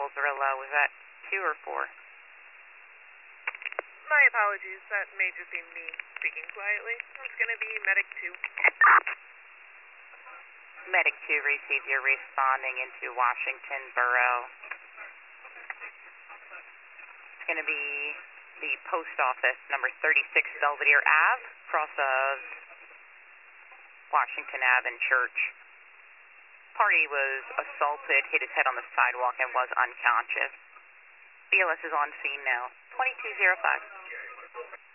levels are low. Was that 2 or 4? My apologies. That may just be me speaking quietly. It's going to be Medic 2. Medic 2 received. You're responding into Washington Borough. It's going to be the post office, number 36 Belvedere Ave, cross of Washington Ave and Church. Party was assaulted, hit his head on the sidewalk, and was unconscious. BLS is on scene now. 2205.